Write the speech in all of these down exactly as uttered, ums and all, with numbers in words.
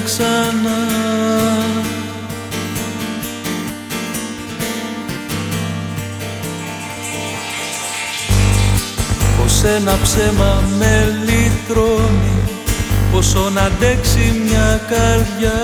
ξανά. Πως ένα ψέμα με λυτρώνει, πόσο να αντέξει μια καρδιά.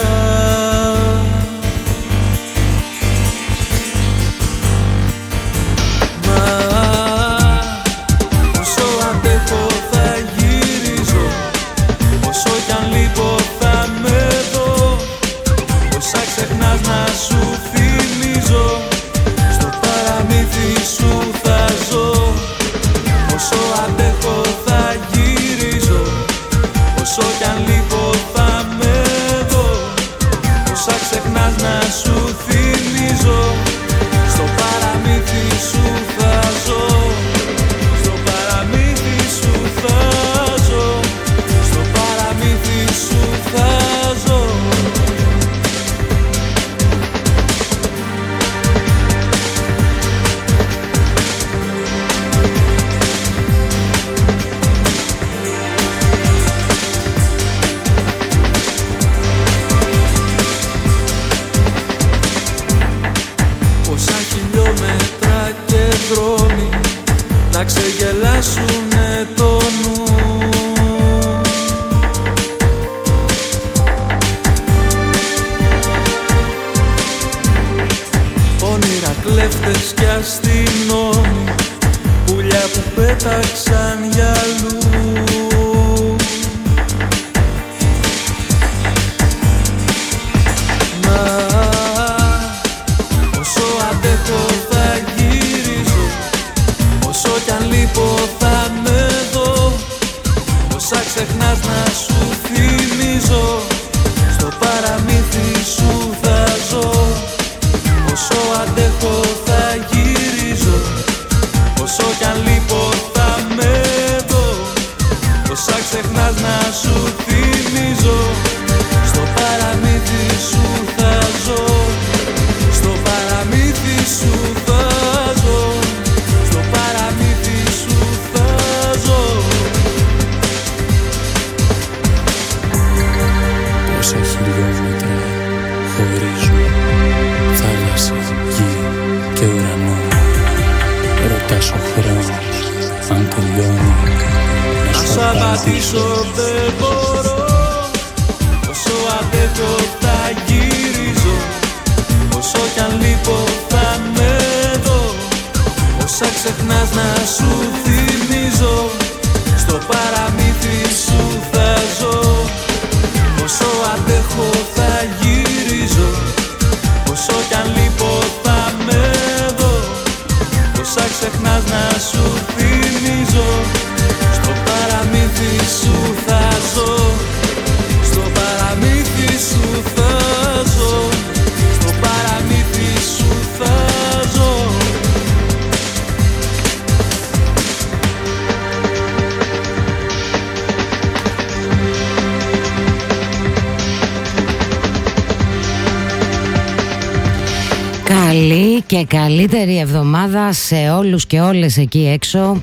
Καλή και καλύτερη εβδομάδα σε όλους και όλες εκεί έξω.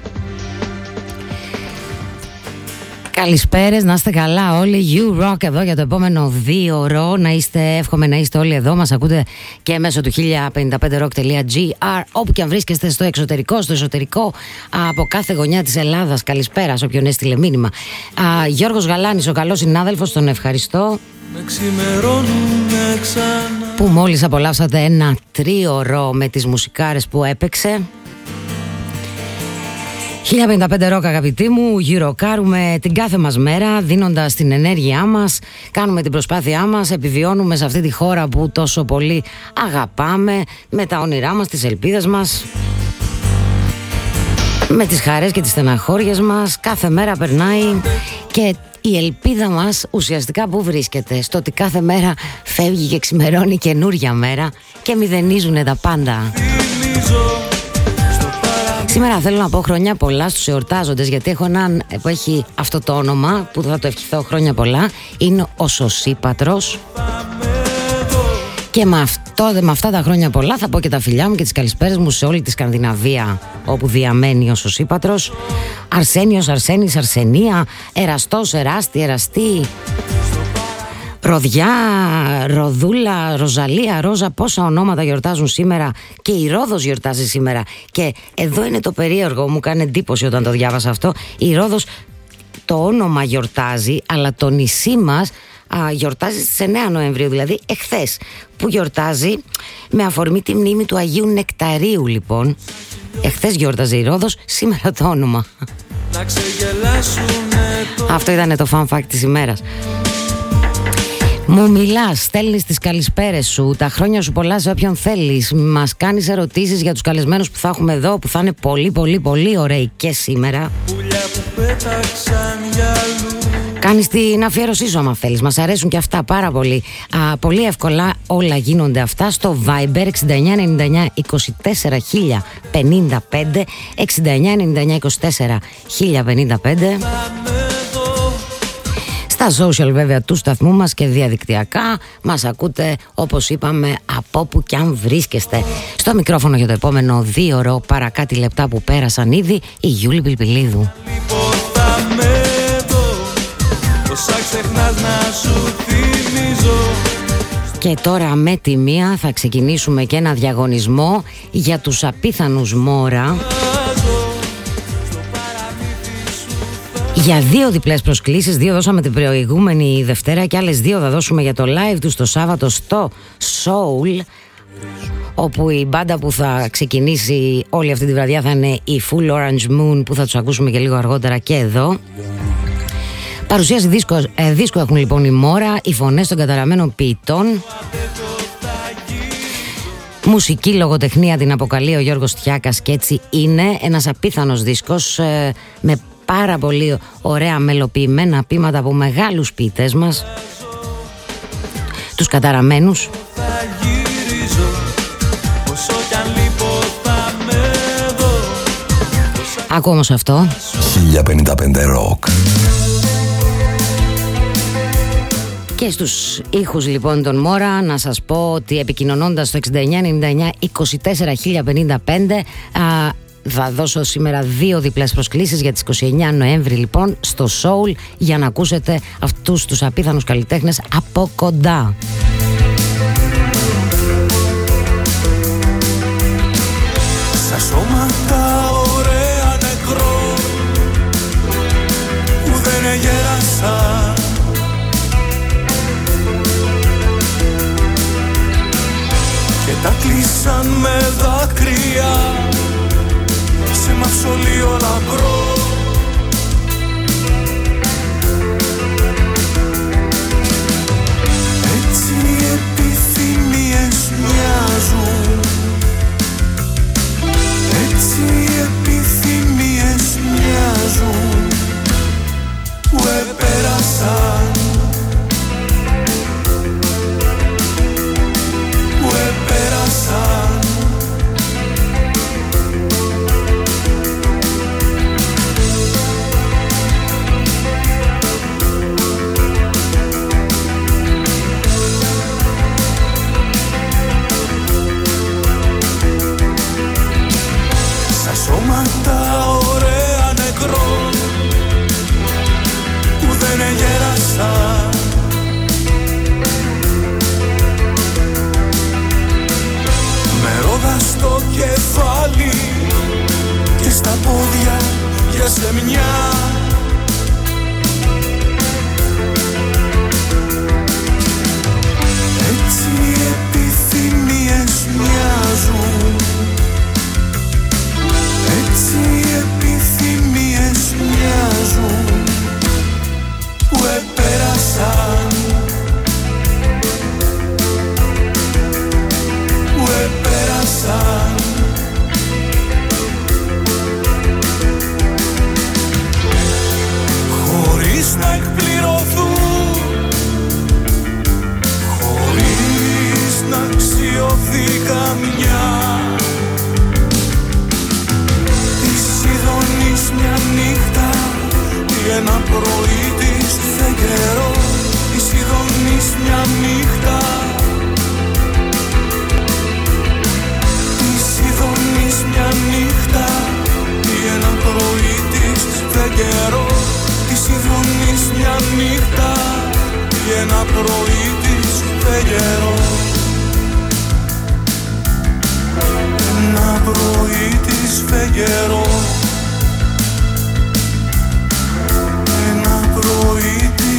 Καλησπέρες, να είστε καλά όλοι. You Rock εδώ για το επόμενο δύο ώρο. Να είστε, εύχομαι να είστε όλοι εδώ. Μας ακούτε και μέσω του χίλια πενήντα πέντε rock τελεία gr, όπου και αν βρίσκεστε, στο εξωτερικό, στο εσωτερικό, από κάθε γωνιά της Ελλάδας. Καλησπέρα σε όποιον έστειλε μήνυμα. Α, Γιώργος Γαλάνης, ο καλός συνάδελφος, τον ευχαριστώ που μόλις απολαύσατε ένα τρίωρο με τις μουσικάρες που έπαιξε. χίλια πενήντα πέντε rock, αγαπητοί μου, γυροκάρουμε την κάθε μας μέρα, δίνοντας την ενέργειά μας, κάνουμε την προσπάθειά μας, επιβιώνουμε σε αυτή τη χώρα που τόσο πολύ αγαπάμε, με τα όνειρά μας, τις ελπίδες μας, με τις χαρές και τις στεναχώριες μας. Κάθε μέρα περνάει και η ελπίδα μας ουσιαστικά που βρίσκεται? Στο ότι κάθε μέρα φεύγει και ξημερώνει καινούρια μέρα και μηδενίζουνε τα πάντα. Σήμερα θέλω να πω χρόνια πολλά στους εορτάζοντες, γιατί έχω έναν που έχει αυτό το όνομα που θα το ευχηθώ χρόνια πολλά. Είναι ο Σωσίπατρος. Και με, αυτό, με αυτά τα χρόνια πολλά θα πω και τα φιλιά μου και τις καλησπέρες μου σε όλη τη Σκανδιναβία όπου διαμένει ο Σωσίπατρος. Αρσένιος, Αρσένης, Αρσενία, Εραστός, Εράστη, Εραστή. Ροδιά, Ροδούλα, Ροζαλία, Ρόζα, πόσα ονόματα γιορτάζουν σήμερα και η Ρόδος γιορτάζει σήμερα. Και εδώ είναι το περίεργο, μου κάνει εντύπωση όταν το διάβασα αυτό. Η Ρόδος το όνομα γιορτάζει, αλλά το νησί μας α, γιορτάζει στις εννέα Νοεμβρίου, δηλαδή εχθές, που γιορτάζει με αφορμή τη μνήμη του Αγίου Νεκταρίου λοιπόν. Εχθές γιόρταζε η Ρόδος, σήμερα το όνομα. Αυτό ήταν το fun fact της ημέρας. Μου μιλάς, στέλνεις τις καλησπέρες σου, τα χρόνια σου πολλά σε όποιον θέλεις. Μας κάνεις ερωτήσεις για τους καλεσμένους που θα έχουμε εδώ, που θα είναι πολύ πολύ πολύ ωραίοι και σήμερα. Κάνεις την αφιέρωσή σου άμα θέλεις, μας αρέσουν και αυτά πάρα πολύ. Α, πολύ εύκολα όλα γίνονται αυτά στο Viber εξήντα εννιά ενενήντα εννιά είκοσι τέσσερα χίλια πενήντα πέντε, εξήντα εννιά ενενήντα εννιά είκοσι τέσσερα χίλια πενήντα πέντε. Στα social βέβαια του σταθμού μας και διαδικτυακά μας ακούτε όπως είπαμε από όπου κι αν βρίσκεστε. Στο μικρόφωνο για το επόμενο δύο ώρο παρά κάτι λεπτά που πέρασαν ήδη η Γιούλη Πιλπιλίδου. Και τώρα με τη μία θα ξεκινήσουμε και ένα διαγωνισμό για τους απίθανους Μόρα. Για δύο διπλές προσκλήσεις, δύο δώσαμε την προηγούμενη Δευτέρα και άλλες δύο θα δώσουμε για το live του το Σάββατο στο Soul, όπου η μπάντα που θα ξεκινήσει όλη αυτή τη βραδιά θα είναι η Full Orange Moon, που θα τους ακούσουμε και λίγο αργότερα και εδώ. Παρουσίαση δίσκο, ε, δίσκο έχουν λοιπόν η Μόρα, οι φωνές των καταραμένων ποιητών. Μουσική λογοτεχνία την αποκαλεί ο Γιώργος Τιάκας και έτσι είναι ένας απίθανος δίσκος ε, με πάρα πολύ ωραία μελοποιημένα ποίηματα από μεγάλους ποιητές μας, τους καταραμένους. Άκου όμως αυτό. χίλια πενήντα πέντε Rock. Και στους ήχους λοιπόν των Μόρα να σας πω ότι επικοινωνώντας στο εξήντα εννιά ενενήντα εννιά είκοσι τέσσερα χίλια πενήντα πέντε α, θα δώσω σήμερα δύο διπλές προσκλήσεις για τις είκοσι εννέα Νοέμβρη λοιπόν στο Soul, για να ακούσετε αυτούς τους απίθανους καλλιτέχνες από κοντά. Στα σώματα ωραία νεκρό που δεν γέρασα, και τα κλείσαν με δάκρυα σε μαυσολείο λαμπρό. Έτσι οι επιθυμίες μοιάζουν, έτσι οι επιθυμίες μοιάζουν που επέρασαν, που επέρασαν. ένα πρωί της φεγγερό, ένα πρωί της φεγγερό, ένα πρωί της.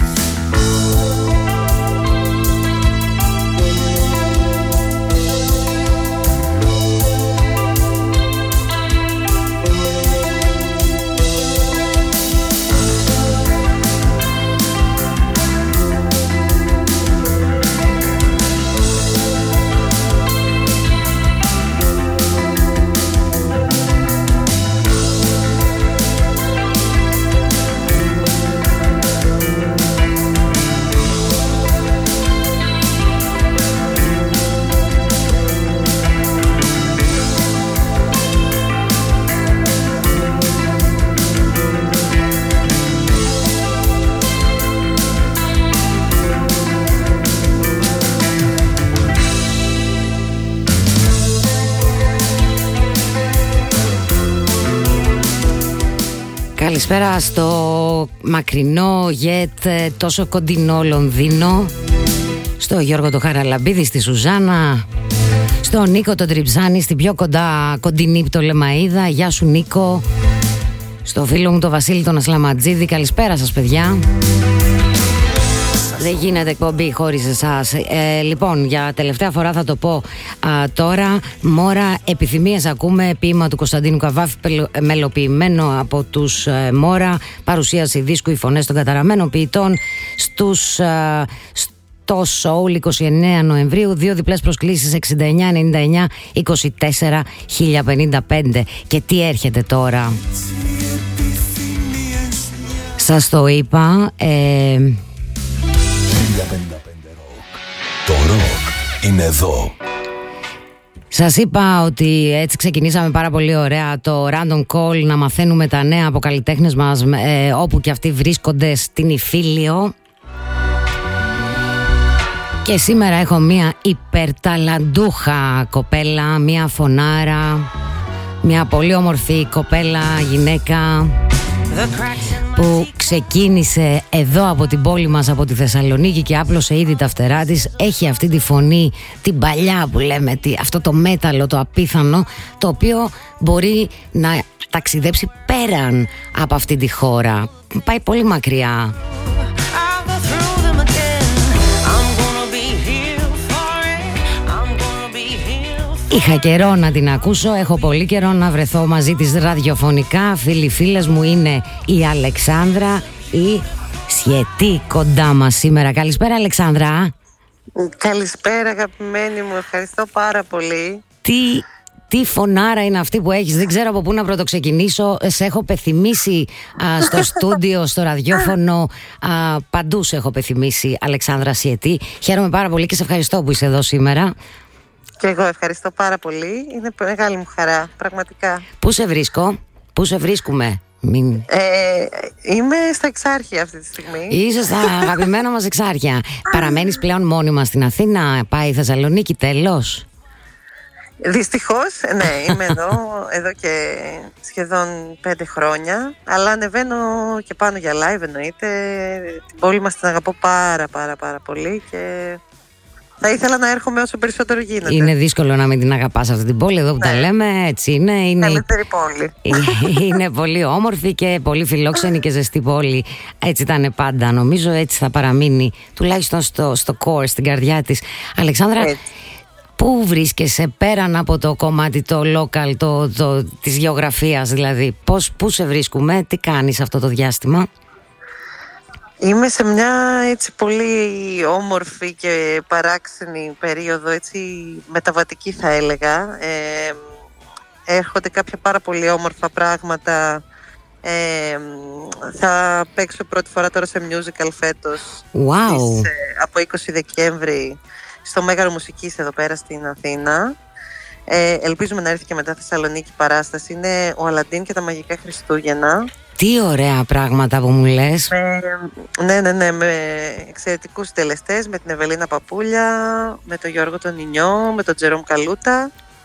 Καλησπέρα στο μακρινό γετ τόσο κοντινό Λονδίνο, στο Γιώργο το Χαραλαμπίδη, στη Σουζάνα, στο Νίκο τον Τριψάνη, στην πιο κοντά κοντινή Πτολεμαΐδα. Γεια σου Νίκο. Στο φίλο μου το Βασίλη τον Ασλαματζίδη. Καλησπέρα σας παιδιά. Δεν γίνεται εκπομπή χωρίς εσάς. Ε, λοιπόν, για τελευταία φορά θα το πω α, τώρα. Μόρα επιθυμίες ακούμε, ποίημα του Κωνσταντίνου Καβάφη, μελοποιημένο από τους ε, Μόρα. Παρουσίαση δίσκου οι φωνές των καταραμένων ποιητών στους... Ε, το Soul είκοσι εννέα Νοεμβρίου, δύο διπλές προσκλήσεις εξήντα εννιά ενενήντα εννιά είκοσι τέσσερα χίλια πενήντα πέντε. Και τι έρχεται τώρα? Σας το είπα. Ε, Το ροκ είναι εδώ. Σας είπα ότι έτσι ξεκινήσαμε πάρα πολύ ωραία το Random Call, να μαθαίνουμε τα νέα από καλλιτέχνες μας ε, όπου και αυτοί βρίσκονται στην Ιφίλιο. Και σήμερα έχω μια υπερταλαντούχα κοπέλα, μια φωνάρα, μια πολύ όμορφη κοπέλα, γυναίκα που ξεκίνησε εδώ από την πόλη μας, από τη Θεσσαλονίκη, και άπλωσε ήδη τα φτερά της. Έχει αυτή τη φωνή, την παλιά που λέμε, αυτό το μέταλλο, το απίθανο, το οποίο μπορεί να ταξιδέψει πέραν από αυτή τη χώρα. Πάει πολύ μακριά. Είχα καιρό να την ακούσω, έχω πολύ καιρό να βρεθώ μαζί της ραδιοφωνικά. Φίλοι φίλες μου, είναι η Αλεξάνδρα, η Σιετή κοντά μας σήμερα. Καλησπέρα Αλεξάνδρα. Καλησπέρα αγαπημένη μου, ευχαριστώ πάρα πολύ. Τι, τι φωνάρα είναι αυτή που έχεις, δεν ξέρω από πού να πρωτοξεκινήσω. Σε έχω πεθυμίσει α, στο στούντιο, στο ραδιόφωνο, α, παντού σε έχω πεθυμίσει Αλεξάνδρα Σιετή. Χαίρομαι πάρα πολύ και σε ευχαριστώ που είσαι εδώ σήμερα. Και εγώ ευχαριστώ πάρα πολύ. Είναι μεγάλη μου χαρά, πραγματικά. Πού σε βρίσκω, πού σε βρίσκουμε? Μην... Ε, είμαι στα Εξάρχεια αυτή τη στιγμή. Είσαι στα αγαπημένα μας Εξάρχεια. Παραμένεις πλέον μόνιμα στην Αθήνα? Πάει η Θεσσαλονίκη τέλος? Δυστυχώς, ναι, είμαι εδώ, εδώ και σχεδόν πέντε χρόνια. Αλλά ανεβαίνω και πάνω για live, εννοείται. Την πόλη μας την αγαπώ πάρα πάρα πάρα πολύ και... θα ήθελα να έρχομαι όσο περισσότερο γίνεται. Είναι δύσκολο να μην την αγαπάς αυτή την πόλη, εδώ που ναι. τα λέμε, έτσι είναι. Είναι καλύτερη πόλη. Είναι πολύ όμορφη και πολύ φιλόξενη και ζεστή πόλη. Έτσι ήταν πάντα, νομίζω, έτσι θα παραμείνει, τουλάχιστον στο, στο core, στην καρδιά της. Αλεξάνδρα, έτσι. Πού βρίσκεσαι πέραν από το κομμάτι το local, το, το, της γεωγραφίας δηλαδή? Πώς, πού σε βρίσκουμε, τι κάνεις αυτό το διάστημα? Είμαι σε μια έτσι πολύ όμορφη και παράξενη περίοδο, έτσι μεταβατική θα έλεγα. Ε, έρχονται κάποια πάρα πολύ όμορφα πράγματα. Ε, θα παίξω πρώτη φορά τώρα σε musical φέτος. Wow. Της, ε, από είκοσι Δεκέμβρη στο Μέγαρο Μουσικής εδώ πέρα στην Αθήνα. Ε, ελπίζουμε να έρθει και μετά Θεσσαλονίκη παράσταση. Είναι ο Αλαντίν και τα Μαγικά Χριστούγεννα. Τι ωραία πράγματα που μου λες. Με, ναι, ναι, ναι, με εξαιρετικούς τελεστές, με την Ευελίνα Παπούλια, με τον Γιώργο τον Νινιό, με τον Τζερόμ Καλούτα.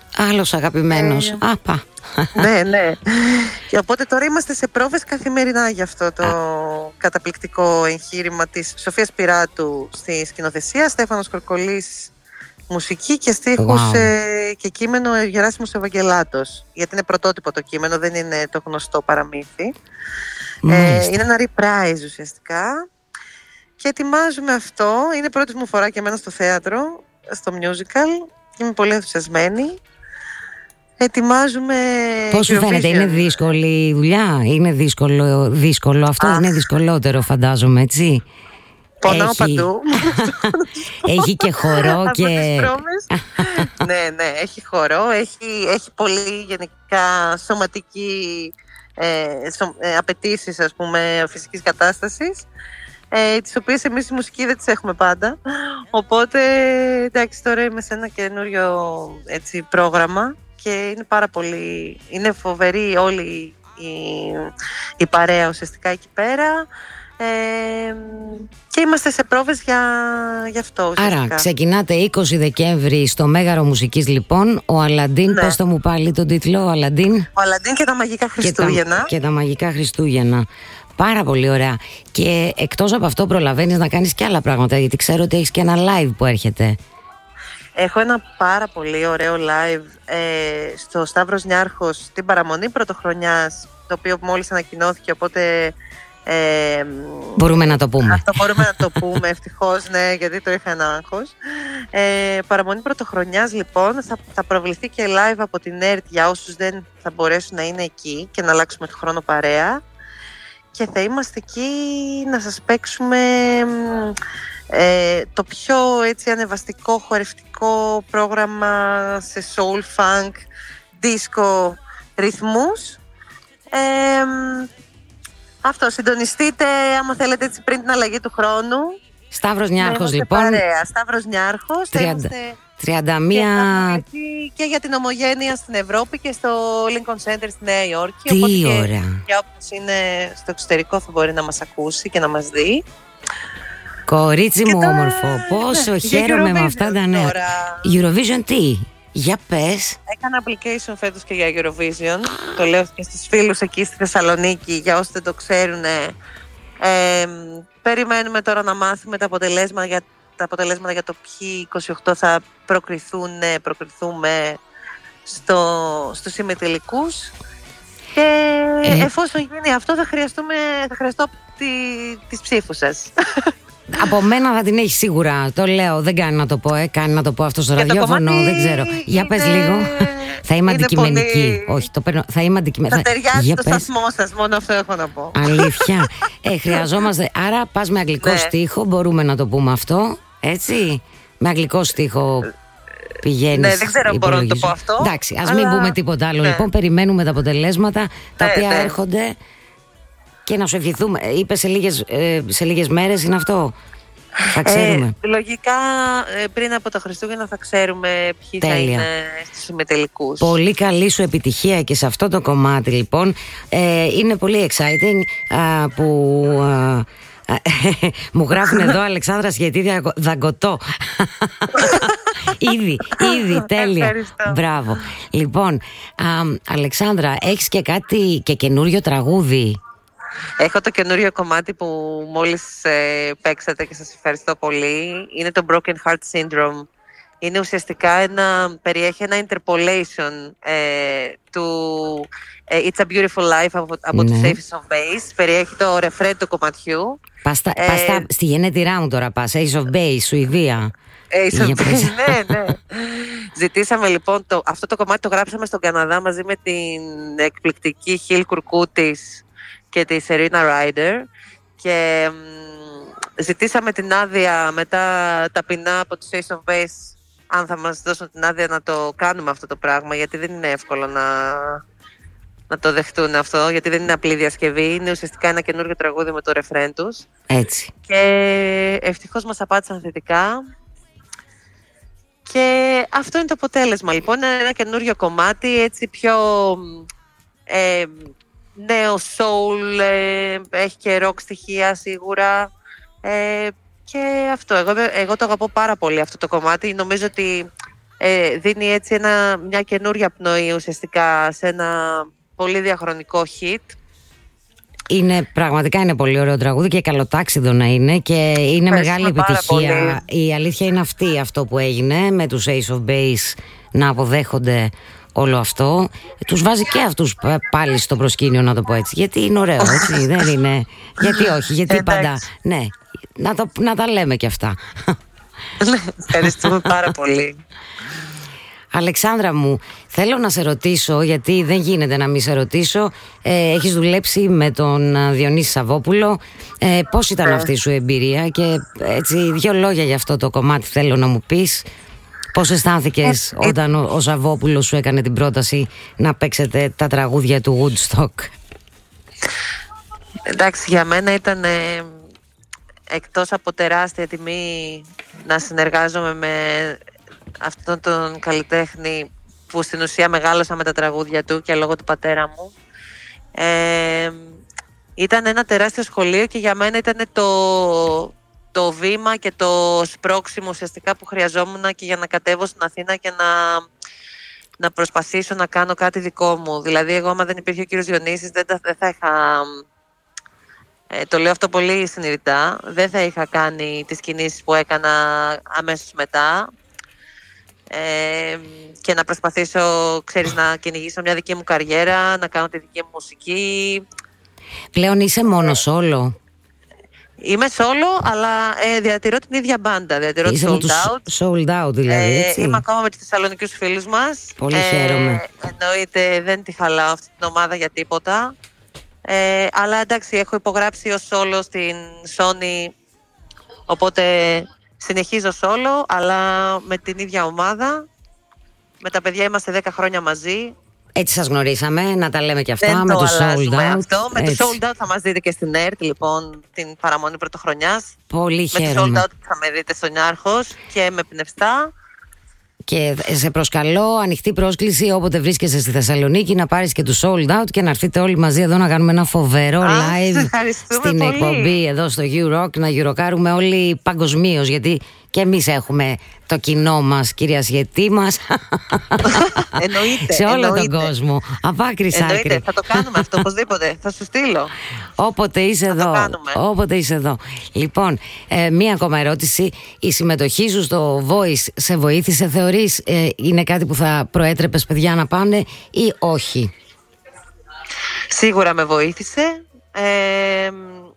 Άλλος αγαπημένος. Ε, Άπα. Ναι, ναι. Και οπότε τώρα είμαστε σε πρόβες καθημερινά για αυτό το καταπληκτικό εγχείρημα της Σοφίας Πυράτου στη σκηνοθεσία, Στέφανος Κορκολής μουσική και στίχους Wow. ε, και κείμενο Γεράσιμος Ευαγγελάτος. Γιατί είναι πρωτότυπο το κείμενο, δεν είναι το γνωστό παραμύθι. Ε, είναι ένα reprise ουσιαστικά. Και ετοιμάζουμε αυτό. Είναι πρώτη μου φορά και εμένα στο θέατρο, στο musical. Είμαι πολύ ενθουσιασμένη. Ετοιμάζουμε. Πώς σου φαίνεται, είναι δύσκολη η δουλειά? Είναι δύσκολο, δύσκολο αυτό? Α. Είναι δυσκολότερο, φαντάζομαι, έτσι? Πονάω παντού. Έχει και χορό και... Ναι, ναι, έχει χορό. Έχει, έχει πολύ γενικά σωματική ε, σω, ε, απαιτήσεις, ας πούμε, φυσικής κατάστασης, ε, τις οποίες εμείς στη μουσική δεν τις έχουμε πάντα. Οπότε, εντάξει, τώρα είμαι σε ένα καινούριο έτσι, πρόγραμμα και είναι πάρα πολύ... Είναι φοβερή όλη η, η παρέα ουσιαστικά εκεί πέρα. Ε, και είμαστε σε πρόβες για, για αυτό ουσιαστικά. Άρα ξεκινάτε είκοσι Δεκέμβρη στο Μέγαρο Μουσικής, λοιπόν. Ο Αλαντίν, ναι. Πες το μου πάλι τον τίτλο. Ο Αλαντίν. Ο Αλαντίν και τα Μαγικά Χριστούγεννα. Και τα, και τα Μαγικά Χριστούγεννα. Πάρα πολύ ωραία. Και εκτός από αυτό προλαβαίνεις να κάνεις και άλλα πράγματα? Γιατί ξέρω ότι έχεις και ένα live που έρχεται. Έχω ένα πάρα πολύ ωραίο live ε, στο Σταύρος Νιάρχος, την παραμονή πρωτοχρονιάς, το οποίο μόλις ανακοινώθηκε, οπότε Ε, μπορούμε να το πούμε. Αυτό μπορούμε να το πούμε, ευτυχώς, ναι, γιατί το είχα ένα άγχος. Ε, παραμονή πρωτοχρονιάς, λοιπόν, θα, θα προβληθεί και live από την ΕΡΤ για όσους δεν θα μπορέσουν να είναι εκεί και να αλλάξουμε το χρόνο παρέα. Και θα είμαστε εκεί να σας παίξουμε ε, το πιο έτσι ανεβαστικό, χορευτικό πρόγραμμα σε soul, funk, disco ρυθμούς. Ε, Αυτό, συντονιστείτε άμα θέλετε έτσι πριν την αλλαγή του χρόνου. Σταύρος Νιάρχος, λοιπόν. Παρέα. Σταύρος Νιάρχος. τριάντα, τριάντα μία... Και, και για την ομογένεια στην Ευρώπη και στο Lincoln Center στη Νέα Υόρκη. Τι οπότε ωραία. Και όποιος είναι στο εξωτερικό θα μπορεί να μας ακούσει και να μας δει. Κορίτσι μου τα... όμορφο, πόσο ναι, χαίρομαι με αυτά τα νέα. Eurovision τι? Για πες. Έκανα application φέτος και για Eurovision. Το λέω και στους φίλους εκεί στη Θεσσαλονίκη, για όσοι δεν το ξέρουν. Ε, περιμένουμε τώρα να μάθουμε τα αποτελέσματα για, τα αποτελέσματα για το ποιοι είκοσι οκτώ θα προκριθούν, προκριθούμε στο, στους ημιτελικούς. Και ε. εφόσον γίνει αυτό θα, χρειαστούμε, θα χρειαστώ τη, τις ψήφους σας. Από μένα θα την έχει σίγουρα. Το λέω, δεν κάνει να το πω, ε. Κάνει να το πω αυτό στο ραδιόφωνο, δεν ξέρω. Είναι... Για πες λίγο. Θα είμαι αντικειμενική. Πολύ... Όχι, το παίρνω. Θα είμαι αντικειμενική. Θα ταιριάζει το σταθμό σας, μόνο αυτό έχω να πω. Αλήθεια. ε, χρειαζόμαστε. Άρα πας με αγγλικό ναι. στίχο, μπορούμε να το πούμε αυτό. Έτσι. Με αγγλικό στίχο πηγαίνεις. Ναι, δεν ξέρω αν μπορώ να το πω αυτό. Εντάξει, ας αλλά... μην πούμε τίποτα άλλο. Ναι. Λοιπόν, περιμένουμε τα αποτελέσματα τα ναι, οποία ναι. έρχονται. Και να σου ευχηθούμε. Είπε σε λίγες, ε, σε λίγες μέρες είναι αυτό. Θα ξέρουμε. Ε, λογικά ε, πριν από τα Χριστούγεννα θα ξέρουμε ποιοι Τέλεια. θα είναι στους συμμετελικούς. Πολύ καλή σου επιτυχία και σε αυτό το κομμάτι, λοιπόν. Ε, είναι πολύ exciting α, που α, μου γράφουν εδώ Αλεξάνδρα Σχετίδια δαγκωτό. Ήδη, ήδη, τέλεια. Ευχαριστώ. Μπράβο. Λοιπόν, α, Αλεξάνδρα, έχεις και κάτι και καινούριο τραγούδι? Έχω το καινούριο κομμάτι που μόλις ε, παίξατε και σας ευχαριστώ πολύ. Είναι το Broken Heart Syndrome. Είναι ουσιαστικά ένα, περιέχει ένα interpolation ε, του ε, It's a Beautiful Life από, από ναι. τους Ace of Base. Περιέχει το ρεφρέν του κομματιού. Πάστα, ε, πάστα στη γενέτειρά μου τώρα πας, Ace of Base, Σουηδία. Ace of Base, ναι, ναι. Ζητήσαμε λοιπόν, το, αυτό το κομμάτι το γράψαμε στον Καναδά μαζί με την εκπληκτική Χιλ Κουρκούτης και τη Σερίνα Ράιντερ και μ, ζητήσαμε την άδεια μετά ταπεινά από τους Ace of Base αν θα μας δώσουν την άδεια να το κάνουμε αυτό το πράγμα, γιατί δεν είναι εύκολο να, να το δεχτούν αυτό, γιατί δεν είναι απλή διασκευή, είναι ουσιαστικά ένα καινούργιο τραγούδι με το ρεφρέν τους. Έτσι. Και ευτυχώς μας απάντησαν θετικά και αυτό είναι το αποτέλεσμα. Λοιπόν, είναι ένα καινούριο κομμάτι, έτσι πιο ε, νέο soul, ε, έχει και rock στοιχεία σίγουρα ε, και αυτό, εγώ, εγώ το αγαπώ πάρα πολύ αυτό το κομμάτι. Νομίζω ότι ε, δίνει έτσι ένα, μια καινούρια πνοή ουσιαστικά σε ένα πολύ διαχρονικό hit. Είναι, πραγματικά είναι πολύ ωραίο τραγούδι και καλοτάξιδο να είναι και είναι μεγάλη επιτυχία. Η αλήθεια είναι αυτή, αυτό που έγινε με τους Ace of Base να αποδέχονται όλο αυτό. Τους βάζει και αυτούς πάλι στο προσκήνιο, να το πω έτσι, γιατί είναι ωραίο, έτσι, δεν είναι, γιατί όχι, γιατί πάντα, ναι, να, το, να τα λέμε και αυτά. Ευχαριστούμε πάρα πολύ. Αλεξάνδρα μου, θέλω να σε ρωτήσω, γιατί δεν γίνεται να μην σε ρωτήσω, ε, έχεις δουλέψει με τον Διονύση Σαββόπουλο, ε, πώς ήταν αυτή σου εμπειρία και έτσι δύο λόγια για αυτό το κομμάτι θέλω να μου πεις. Πώς αισθάνθηκες ε, όταν ο, ο Σαββόπουλος σου έκανε την πρόταση να παίξετε τα τραγούδια του Woodstock? Εντάξει, για μένα ήταν ε, εκτός από τεράστια τιμή να συνεργάζομαι με αυτόν τον καλλιτέχνη που στην ουσία μεγάλωσα με τα τραγούδια του και λόγω του πατέρα μου. Ε, ήταν ένα τεράστιο σχολείο και για μένα ήταν το, το βήμα και το σπρώξιμο ουσιαστικά που χρειαζόμουν και για να κατέβω στην Αθήνα και να, να προσπαθήσω να κάνω κάτι δικό μου. Δηλαδή εγώ άμα δεν υπήρχε ο κύριος Διονύσης δεν, δεν θα είχα... Ε, το λέω αυτό πολύ συνειδητά. Δεν θα είχα κάνει τις κινήσεις που έκανα αμέσως μετά. Ε, και να προσπαθήσω, ξέρεις, να κυνηγήσω μια δική μου καριέρα, να κάνω τη δική μου μουσική. Πλέον είσαι μόνο solo? Είμαι solo, αλλά ε, διατηρώ την ίδια μπάντα. Διατηρώ είσαι Sold Out. Sold Out δηλαδή, έτσι. Ε, είμαι ακόμα με τους Θεσσαλονικούς φίλους μας. Πολύ ε, χαίρομαι. Εννοείται δεν τη χαλάω αυτή την ομάδα για τίποτα. Ε, αλλά εντάξει, έχω υπογράψει ως solo στην Sony, οπότε συνεχίζω solo, αλλά με την ίδια ομάδα. Με τα παιδιά είμαστε δέκα χρόνια μαζί. Έτσι σας γνωρίσαμε, να τα λέμε και αυτά. Δεν με το το Sold Out. Αυτό. Με το Sold Out θα μας δείτε και στην ΕΡΤ, λοιπόν, την παραμονή πρωτοχρονιάς. Πολύ χαίρομαι. Με το Sold Out θα με δείτε στο Νιάρχος και με Πνευστά. Και σε προσκαλώ, ανοιχτή πρόσκληση όποτε βρίσκεσαι στη Θεσσαλονίκη να πάρεις και του Sold Out και να έρθετε όλοι μαζί εδώ να κάνουμε ένα φοβερό Α, live στην πολύ. εκπομπή εδώ στο You Rock, να γιουροκάρουμε όλοι παγκοσμίως, γιατί και εμείς έχουμε το κοινό μας, κυρία Σιετή μας. Εννοείται. Σε όλο εννοείται. τον κόσμο. Από άκρη σ' άκρη. Θα το κάνουμε αυτό οπωσδήποτε. Θα σου στείλω. Όποτε είσαι θα εδώ. Όποτε είσαι εδώ. Λοιπόν, ε, μία ακόμα ερώτηση. Η συμμετοχή σου στο Voice σε βοήθησε, θεωρείς, ε, είναι κάτι που θα προέτρεπες παιδιά να πάνε ή όχι? Σίγουρα με βοήθησε. Ε,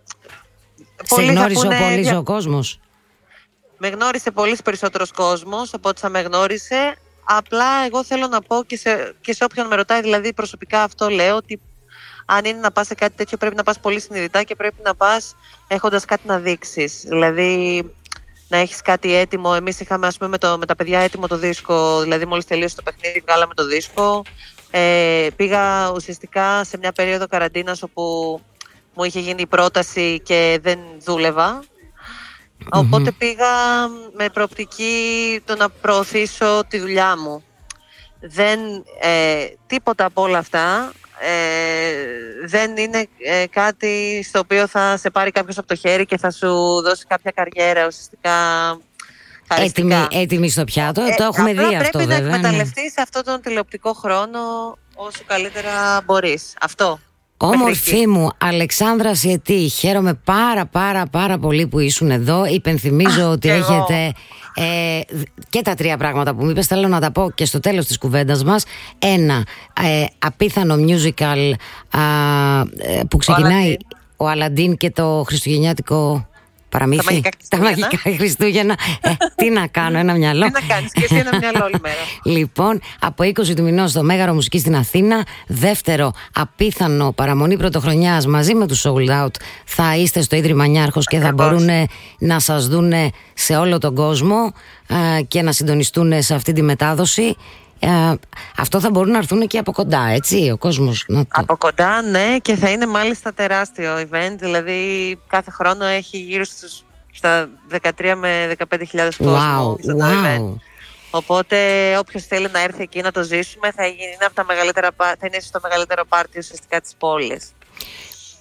σε γνώρισε ο πολύς ο κόσμος? Με γνώρισε πολύ περισσότερος κόσμος από ό,τι θα με γνώρισε. Απλά εγώ θέλω να πω και σε, και σε όποιον με ρωτάει, δηλαδή προσωπικά αυτό λέω, ότι αν είναι να πας σε κάτι τέτοιο πρέπει να πας πολύ συνειδητά και πρέπει να πας έχοντας κάτι να δείξεις. Δηλαδή να έχεις κάτι έτοιμο. Εμείς είχαμε, ας πούμε, με, το, με τα παιδιά έτοιμο το δίσκο, δηλαδή μόλις τελείωσε το παιχνίδι βγάλαμε το δίσκο. Ε, πήγα ουσιαστικά σε μια περίοδο καραντίνας όπου μου είχε γίνει η πρόταση και δεν δούλευα. Mm-hmm. Οπότε πήγα με προοπτική το να προωθήσω τη δουλειά μου. Δεν, ε, τίποτα από όλα αυτά ε, δεν είναι ε, κάτι στο οποίο θα σε πάρει κάποιος από το χέρι και θα σου δώσει κάποια καριέρα ουσιαστικά χαριστικά. Έτοιμη, έτοιμη στο πιάτο, ε, το έχουμε δει αυτό βέβαια. Πρέπει να εκμεταλλευτείς ναι. αυτόν τον τηλεοπτικό χρόνο όσο καλύτερα μπορείς. Αυτό. Όμορφή μου, Αλεξάνδρα Σιετή, χαίρομαι πάρα πάρα πάρα πολύ που ήσουν εδώ. Υπενθυμίζω ότι έχετε ε, και τα τρία πράγματα που μου είπες, θέλω να τα πω και στο τέλος της κουβέντας μας. Ένα, ε, απίθανο musical ε, που ξεκινάει ο Αλαντίν και το χριστουγεννιάτικο παραμύθι. Τα μαγικά Χριστούγεννα. Τα μαγικά Χριστούγεννα. ε, τι να κάνω, ένα μυαλό. Τι να κάνεις και εσύ ένα μυαλό όλη μέρα. Λοιπόν, από είκοσι του μηνός στο Μέγαρο Μουσική στην Αθήνα. Δεύτερο, απίθανο παραμονή πρωτοχρονιάς μαζί με τους Sold Out. Θα είστε στο Ίδρυμα Νιάρχος και θα μπορούν να σας δουν σε όλο τον κόσμο ε, και να συντονιστούν σε αυτή τη μετάδοση. Ε, αυτό θα μπορούν να έρθουν και από κοντά, έτσι, ο κόσμος να το... Από κοντά, ναι, και θα είναι μάλιστα τεράστιο event. Δηλαδή κάθε χρόνο έχει γύρω στους, στα δεκατρία με δεκαπέντε χιλιάδες κόσμο wow, wow. event. Οπότε όποιος θέλει να έρθει εκεί να το ζήσουμε θα, γίνει, είναι από τα μεγαλύτερα, θα είναι στο μεγαλύτερο πάρτι ουσιαστικά της πόλης.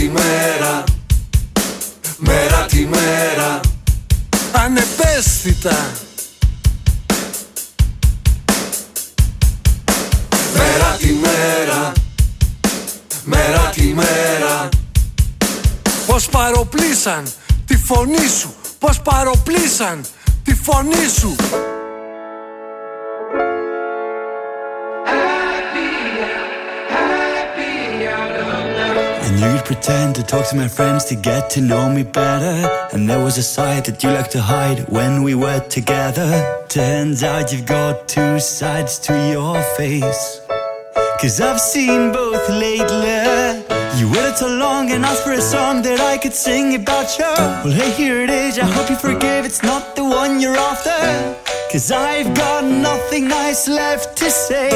τη μέρα, μέρα τη μέρα, ανεπαίσθητα. μέρα τη μέρα, μέρα τη μέρα. Πως παροπλήσαν τη φωνή σου, πως παροπλήσαν τη φωνή σου. I knew you'd pretend to talk to my friends to get to know me better. And there was a side that you like to hide when we were together. Turns out you've got two sides to your face. Cause I've seen both lately. You waited so long and asked for a song that I could sing about you. Well, hey, here it is. I hope you forgive. It's not the one you're after. Cause I've got nothing nice left to say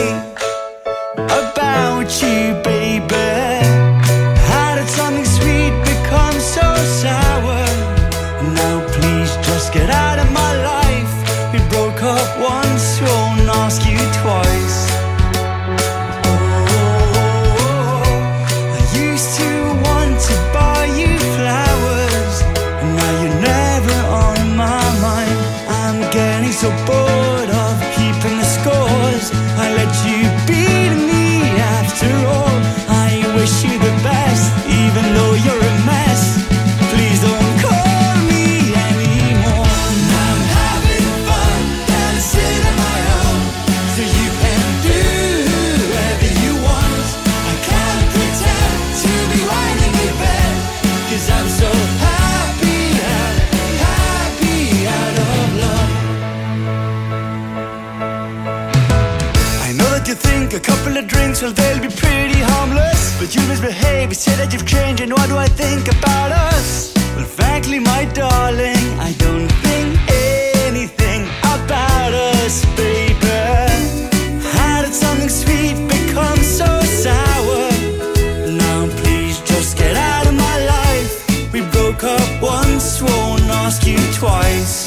about you, baby. How did something sweet become so sour? Now please just get out of my life. We broke up once, won't ask you twice. So bored of keeping the scores. I let you beat me after all. I wish you the best, even though you're a mess. Please don't call me anymore. I'm having fun dancing on my own, so you can do whatever you want. I can't pretend to be whining in bed, cause I'm so happy, happy out of love. You think a couple of drinks, well, they'll be pretty harmless. But you misbehave, you say that you've changed, and what do I think about us? Well, frankly, my darling, I don't think anything about us, baby. How did something sweet become so sour? Now please just get out of my life. We broke up once, won't ask you twice.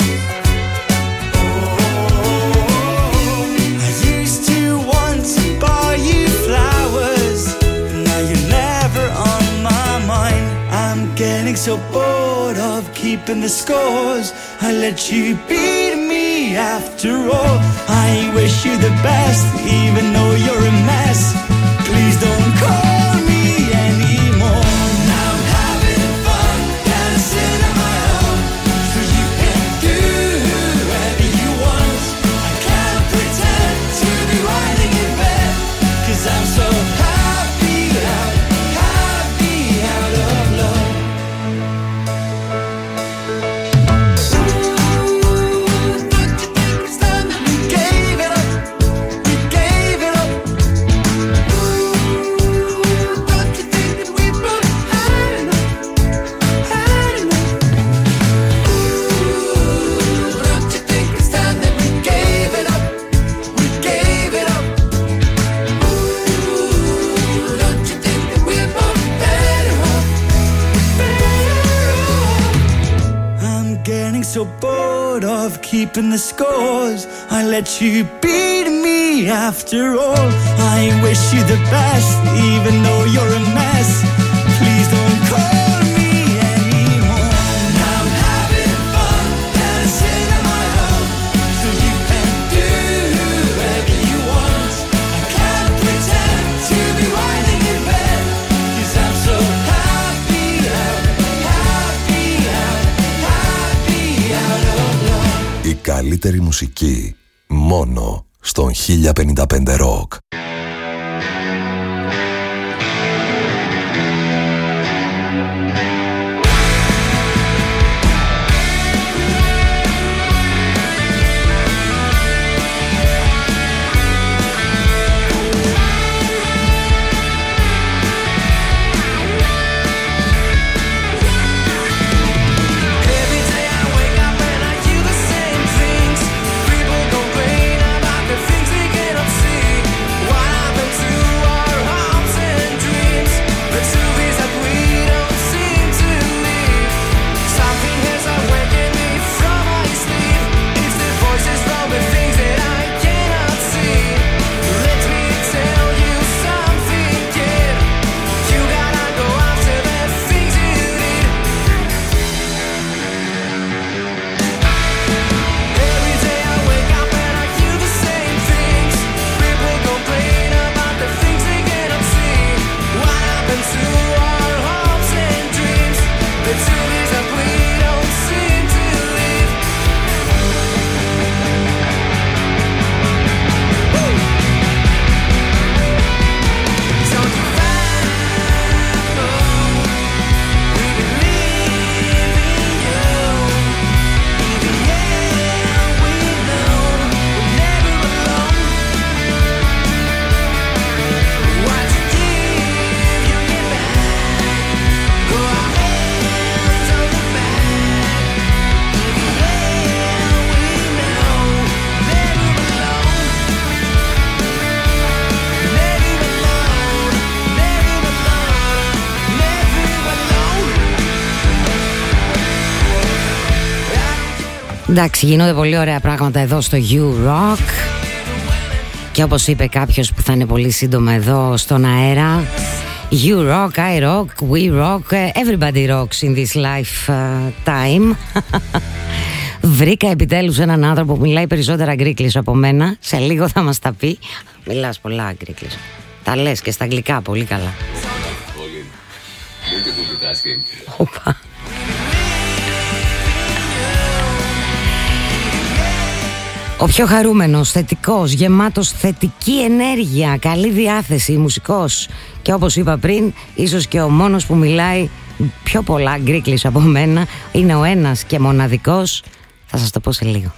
Getting so bored of keeping the scores. I let you beat me after all. I wish you the best, even though you're a mess. Please don't call me anymore. Now I'm having fun dancing on my own, so you can do whatever you want. I can't pretend to be whining in bed, cause I'm so happy, happy out of love. So bored of keeping the scores. I let you beat me after all. I wish you the best, even though you're a mess. Please don't call me anymore. Now I'm having fun dancing on my own, so you can do whatever you want. I can't pretend to be whining in bed, cause I'm so happy, happy, happy out of love. Η καλύτερη μουσική μόνο στον χίλια πενήντα πέντε Rock. Why Εντάξει, γίνονται πολύ ωραία πράγματα εδώ στο You Rock. Και όπως είπε κάποιος που θα είναι πολύ σύντομα εδώ στον αέρα, You rock, I rock, we rock, everybody rocks in this life time. Βρήκα επιτέλους έναν άνθρωπο που μιλάει περισσότερα γκρίκλις από μένα. Σε λίγο θα μας τα πει. Μιλάς πολλά γκρίκλις. Τα λες και στα αγγλικά πολύ καλά. Οπα. Ο πιο χαρούμενος, θετικός, γεμάτος θετική ενέργεια, καλή διάθεση, μουσικός και όπως είπα πριν, ίσως και ο μόνος που μιλάει πιο πολλά γκρίκλις από μένα, είναι ο ένας και μοναδικός, θα σας το πω σε λίγο.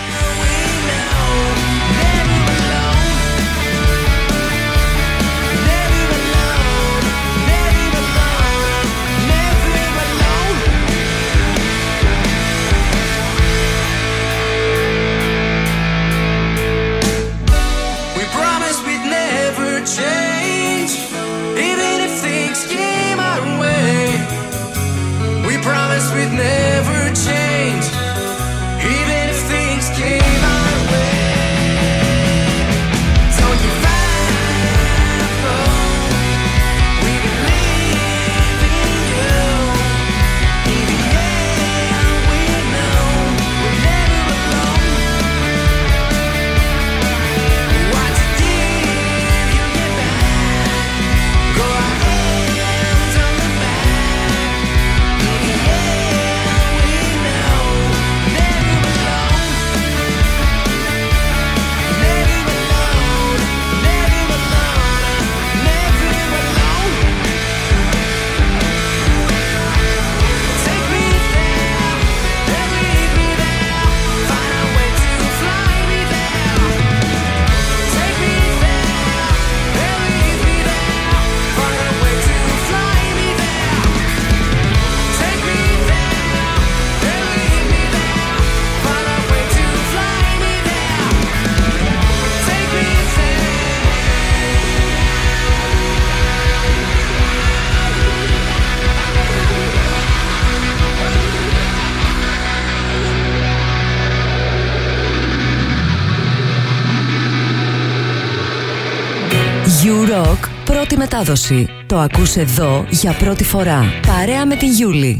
You-Rock, πρώτη μετάδοση. Το ακούς εδώ για πρώτη φορά. Παρέα με την Γιούλη.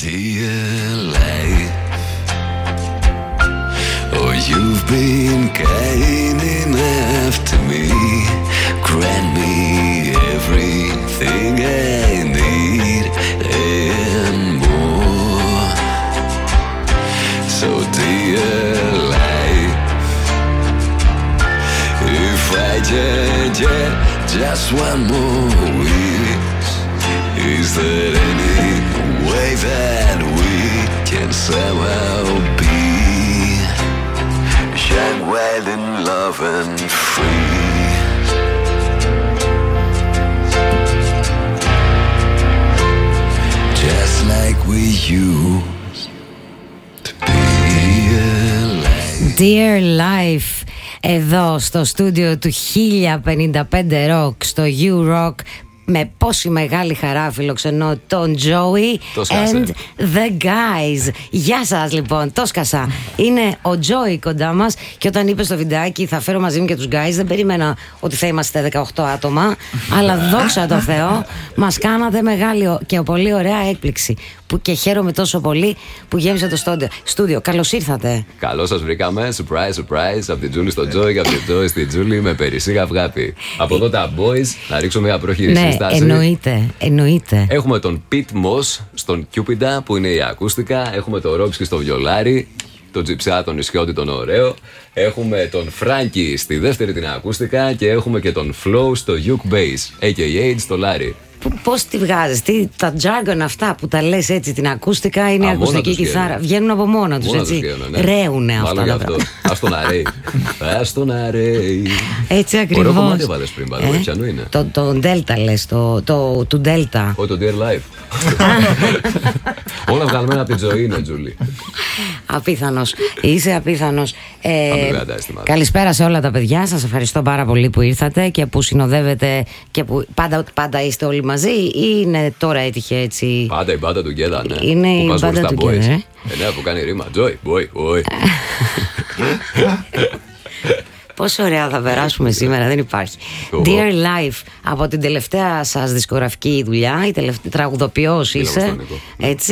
Oh, you've been kind enough to me. Grant me everything I need and more. So dear life, if I just get just one more wish, is there any way that we can somehow be shine well in love and free? Just like we used to be alive. Dear Life, εδώ στο στούντιο του χίλια πενήντα πέντε Rock, στο You Rock, με πόση μεγάλη χαρά φιλοξενώ τον Joey and the guys. Γεια σας λοιπόν, το σκασα. Είναι ο Joey κοντά μας και όταν είπε στο βιντεάκι θα φέρω μαζί μου και τους guys, δεν περίμενα ότι θα είμαστε δεκαοκτώ άτομα, αλλά δόξα τω Θεώ μας κάνατε μεγάλη και πολύ ωραία έκπληξη που και χαίρομαι τόσο πολύ που γέμισε το στούντιο. Καλώς ήρθατε. Καλώς σας βρήκαμε. Surprise, surprise. Από την Τζούλη στον Joey και από την Joey στην Τζούλη με περισσή αυγάτη. Από εδώ τα boys να ρίξω μια πρόχειρη ναι, σύσταση. Εννοείται, εννοείται. Έχουμε τον Pete Moss στον Cupida που είναι η ακούστικα. Έχουμε τον Ρόψκι στο βιολάρι. Τον Τζιψά, τον Ισιώτη, τον ωραίο. Έχουμε τον Φράγκη στη δεύτερη την ακούστικα. Και έχουμε και τον Flow στο Uke Bass, έι κέι έι στο Λάρι. Πώς τη βγάζεις, τι, τα jargon αυτά που τα λες έτσι, την ακούστικα είναι η ακουστική κιθάρα. Βγαίνουν από μόνα τους, έτσι. Ναι. Ρέουνε αυτά τα πράγματα. Ας τον αρέει. Ας τον αρέει. Έτσι ακριβώς. Ωραίο κομμάτι βάλες πριν, πάνω, ε? Πιανού είναι. Το, το Delta λες, το, το, του Delta. Όχι, το Dear Life. Όλα βγαλμένα από την ζωή είναι, Τζούλη. Απίθανος. Είσαι απίθανος. Ε, καλησπέρα σε όλα τα παιδιά. Σας ευχαριστώ πάρα πολύ που ήρθατε και που συνοδεύετε και που πάντα, πάντα είστε όλοι μαζί μαζί ή είναι τώρα έτυχε έτσι? Πάντα η μπάντα του Γκέδα, ναι. Είναι η μπάντα του Γκέδα, ε. ε. Ναι, που κάνει ρήμα. Τζόι, μποϊ, μποϊ. Πόσο ωραία θα περάσουμε σήμερα, δεν υπάρχει. Dear Life, από την τελευταία σας δισκογραφική δουλειά, η τελευταία τραγουδοποιός είσαι, έτσι.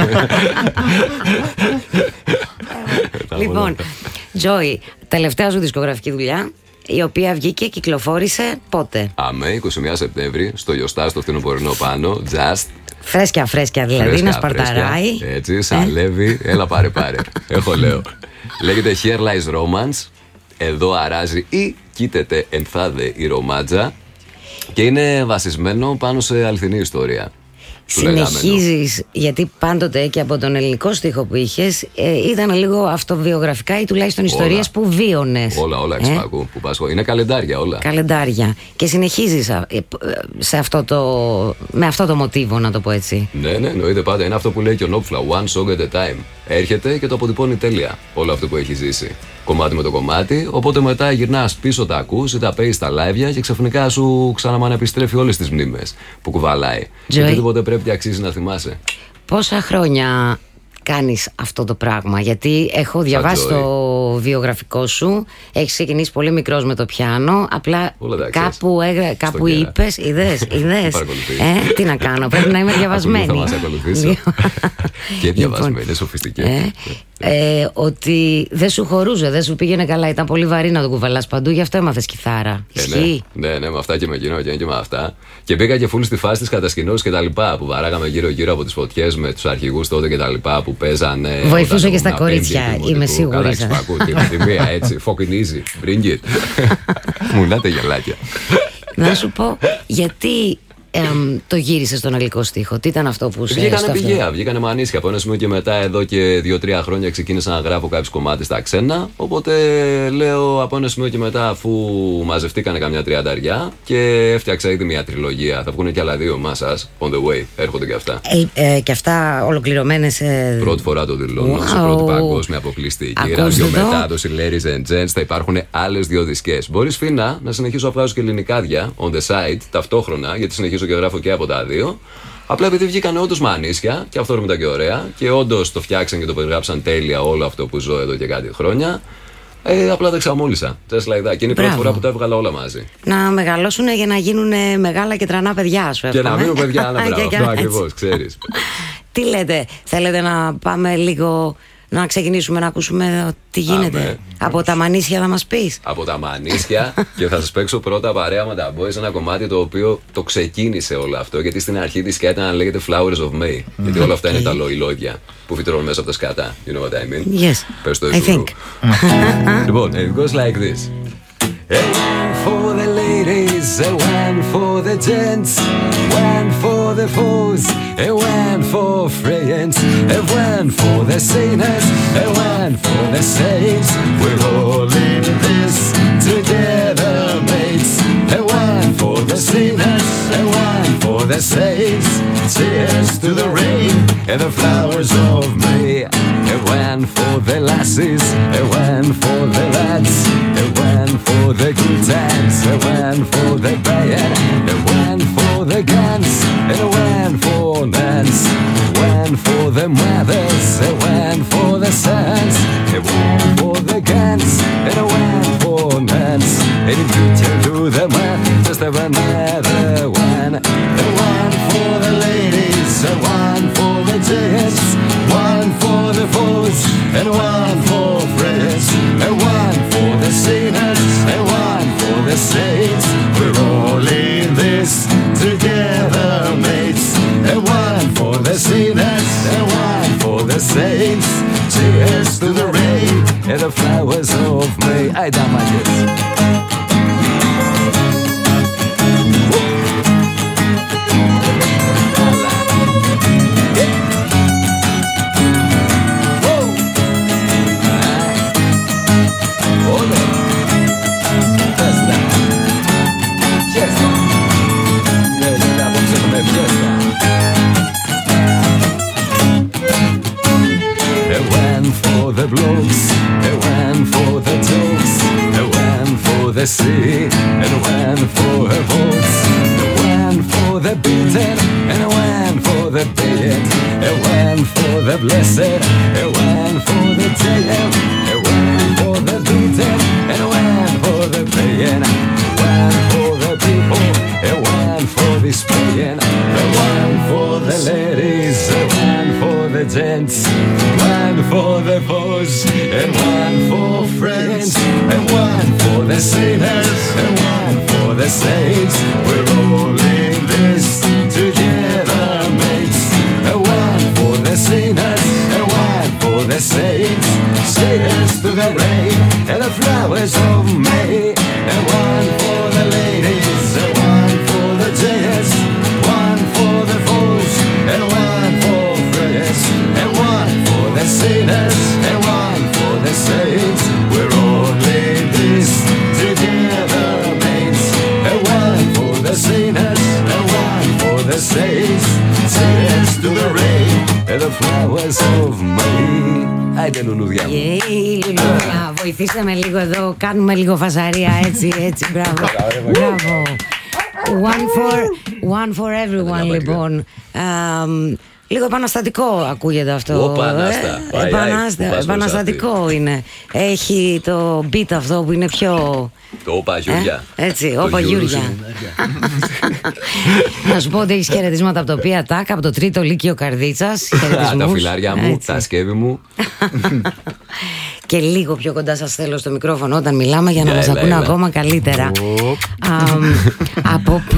Λοιπόν, Joy, τελευταία σου δισκογραφική δουλειά, η οποία βγήκε, κυκλοφόρησε πότε? Αμέ, είκοσι μία Σεπτέμβρη, στο Γιωστά, στο φθινοπορεινό πάνω, Just. Φρέσκια, φρέσκια δηλαδή, φρέσκια, να σπαρταράει. Φρέσκια, έτσι, σαλεύει, ε? Έλα πάρε πάρε. Έχω λέω. Λέγεται Here Lies Romance. Εδώ αράζει ή κοίταται ενθάδε η ρομάτζα. Και είναι βασισμένο πάνω σε αληθινή ιστορία. Συνεχίζεις, γιατί πάντοτε και από τον ελληνικό στίχο που είχες ε, ήταν λίγο αυτοβιογραφικά ή τουλάχιστον όλα. Ιστορίες που βίωνες. Όλα, όλα εξπακού ε? που πάσχω. Είναι καλεντάρια όλα. Καλεντάρια. Και συνεχίζεις σε αυτό το, με αυτό το μοτίβο, να το πω έτσι. Ναι, ναι, εννοείται πάντα. Είναι αυτό που λέει και ο Νόπφλα. One song at a time. Έρχεται και το αποτυπώνει τέλεια όλο αυτό που έχει ζήσει. Κομμάτι με το κομμάτι. Οπότε μετά γυρνάς πίσω, τα ακούς ή τα παίζεις στα live και ξαφνικά σου ξαναμανεπιστρέφει όλες τις μνήμες που κουβαλάει. Και οτιδήποτε πρέπει και αξίζει να θυμάσαι. Πόσα χρόνια κάνεις αυτό το πράγμα? Γιατί έχω διαβάσει το βιογραφικό σου. Έχεις ξεκινήσει πολύ μικρός με το πιάνο. Απλά κάπου, έγρα... κάπου είπες, είδες, είδες. ε, τι να κάνω, πρέπει να είμαι διαβασμένη. Θα μας ακολουθήσω. Και διαβασμένη, σοφιστική. Ε, ε, ότι δεν σου χωρούσε, δεν σου πήγαινε καλά. Ήταν πολύ βαρύ να το κουβαλάς παντού, γι' αυτό έμαθες κιθάρα. Ε, ναι, ναι, ναι, με αυτά και με εκείνο και, και με αυτά. Και πήγα και φουλ στη φάση της κατασκηνώσης και τα λοιπά. Που βαράγαμε γύρω-γύρω από τις φωτιές με τους αρχηγούς τότε και τα λοιπά που παίζανε. Βοηθούσε και στα κορίτσια, είμαι σίγουρη. Καλά, έχεις πακού και με τη μία έτσι. Fucking easy, bring it. Μου λέτε γελάκια. Να σου πω, γιατί εμ, το γύρισε στον αγγλικό στίχο? Τι ήταν αυτό που σε Βγήκανε πηγαία, βγήκανε μανίσια. Από ένα σημείο και μετά, εδώ και δύο-τρία χρόνια, ξεκίνησα να γράφω κάποιους κομμάτια στα ξένα. Οπότε λέω από ένα σημείο και μετά, αφού μαζευτήκανε καμιά τριανταριά και έφτιαξα ήδη μια τριλογία. Θα βγουν και άλλα δύο μάσας. On the way, έρχονται και αυτά. Ε, ε, και αυτά ολοκληρωμένες. Ε... Πρώτη φορά το δηλώνω. Wow. Σε πρώτη παγκόσμια αποκλειστική. Ραδιομετάδοση, ladies and gents. Θα υπάρχουν άλλες δύο δισκές. Μπορείς, Φίνα, να συνεχίσω να βγάζω και ελληνικάδια on the side ταυτόχρονα, γιατί συνεχίζω και γράφω και από τα δύο. Απλά επειδή βγήκαν όντως μανίσια, και αυτό ήταν και ωραία, και όντως το φτιάξαν και το περιγράψαν τέλεια όλο αυτό που ζω εδώ και κάτι χρόνια. Ε, απλά τα ξαμόλυσα. Just like that. Και είναι η πρώτη φορά που τα έβγαλα όλα μαζί. Να μεγαλώσουν για να γίνουν μεγάλα και τρανά παιδιά, σου εύχομαι. Και να μείνουν παιδιά, να μπράβο. Αυτό ακριβώς, ξέρεις. Τι λέτε, θέλετε να πάμε λίγο. Να ξεκινήσουμε να ακούσουμε τι γίνεται? Άμε. Από τα μανίσια θα μας πεις? Από τα μανίσια. Και θα σας παίξω πρώτα παρέα με τα boys ένα κομμάτι το οποίο το ξεκίνησε όλο αυτό. Γιατί στην αρχή της σκέτα να λέγεται Flowers of May. Mm. Γιατί όλα αυτά είναι τα λοϊλόδια που φυτρώνουν μέσα από τα σκάτα. You know what I mean? Yes, Πες το I think. Λοιπόν, it goes like this. A one for the ladies, a one for the gents, one for the foes, a one for friends, a one for the sinners, a one for the saints. We're all in this together, mates. A one for the sinners, a one for the saints. Cheers to the rain and the flowers of May. A one for the lassies, a one for the lads, a one for the good times, a one for the bad, a one for the guns, and a one for nuns, one for the mothers, a one for the sons, a one for the guns, and a one for nuns. And if you can do the math, just have another one. A one for the ladies, a one for the gents, one for the foes, and one for friends, and one for the sinners, and one for the saints. We're all in this together, mates. And one for the sinners, and one for the saints. Cheers to the rain and the flowers of May. I done my best. The blokes, a one for the jokes, a one for the sea, and one for her boats, a one for the the beaten, and one for the dead, and one for the blessed, and one for the dead, and one for the beaten, and one for the pain, one for the people, and one for this pain, and one for the ladies, and one for the gents, one for the foes, and one for friends, and one for the sinners, and one for the saints. We're all in this together, mates. And one for the sinners, and one for the saints. Sailors to the rain, and the flowers of May. And one for the ladies, and one for the gents, one for the foes, and one for friends, and one for the sinners, and one for the saints. We're all in this together, mates. And one for the sinners, and one for the saints. Cheers to the rain and the flowers of May. Άιντε λουλούδια μου. Γεια, λουλούδια. Βοηθήστε με λίγο εδώ, κάνουμε λίγο φασαρία, έτσι, έτσι, μπράβο. Μπράβο. One for, one for everyone, λοιπόν. Um, Λίγο επαναστατικό ακούγεται αυτό. Οπανάστα. ε, επανάστα, επαναστατικό είναι. Έχει το beat αυτό που είναι πιο... Το όπα Γιούρια. Ε, έτσι, όπα Γιούρια. Να σου πω ότι έχεις χαιρετίσματα από το Πία Τάκ, από το τρίτο Λύκειο Καρδίτσας. Τα φιλάρια μου, τα σκεύη μου. Και λίγο πιο κοντά σας θέλω στο μικρόφωνο όταν μιλάμε για να μας ακούνε ακόμα καλύτερα. Από πού...